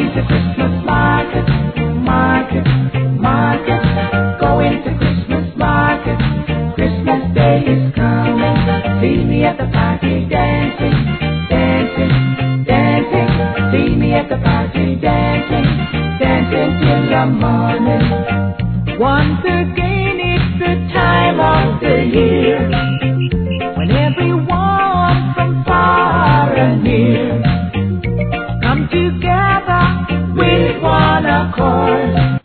Going to Christmas market, market, market. Going to Christmas market. Christmas Day is coming. See me at the party dancing, dancing, dancing. See me at the party dancing, dancing till the morning. Once again it's the time of the year